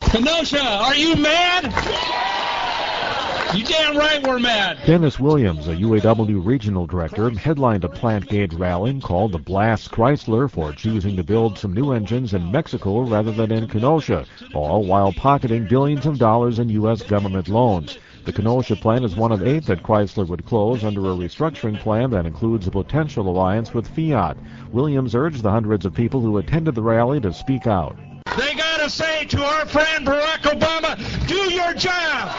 Kenosha, are you mad? You damn right we're mad. Dennis Williams, a UAW regional director, headlined a plant gate rally called the Blast Chrysler for choosing to build some new engines in Mexico rather than in Kenosha, all while pocketing billions of dollars in U.S. government loans. The Kenosha plant is one of 8 that Chrysler would close under a restructuring plan that includes a potential alliance with Fiat. Williams urged the hundreds of people who attended the rally to speak out. They got to say to our friend Barack Obama, do your job.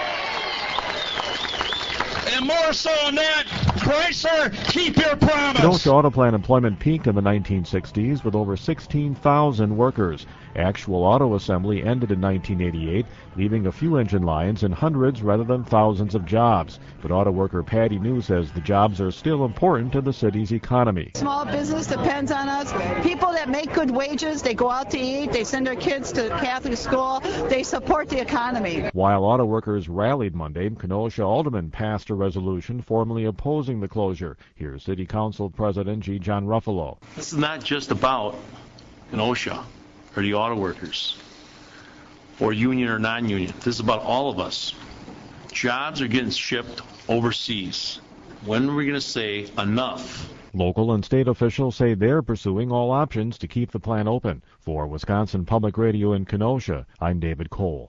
And more so than that, Chrysler, keep your promise. Kenosha auto plant employment peaked in the 1960s with over 16,000 workers. Actual auto assembly ended in 1988, leaving a few engine lines and hundreds rather than thousands of jobs. But auto worker Patty New says the jobs are still important to the city's economy. Small business depends on us. People that make good wages, they go out to eat, they send their kids to Catholic school, they support the economy. While auto workers rallied Monday, Kenosha aldermen passed a resolution formally opposing the closure. Here's City Council President G. John Ruffalo. This is not just about Kenosha or the auto workers or union or non-union. This is about all of us. Jobs are getting shipped overseas. When are we going to say enough? Local and state officials say they're pursuing all options to keep the plant open. For Wisconsin Public Radio in Kenosha, I'm David Cole.